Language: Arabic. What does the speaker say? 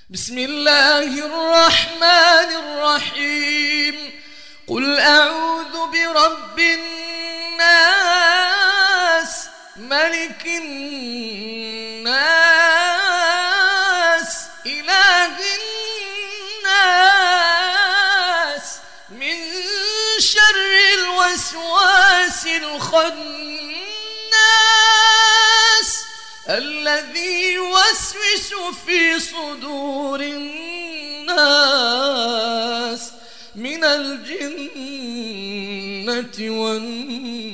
بسم الله الرحمن الرحيم. قل أعوذ برب الناس ملك الناس إله الناس من شر الوسواس الخناس الذي يوسوس في صدور الناس من الجنة والناس.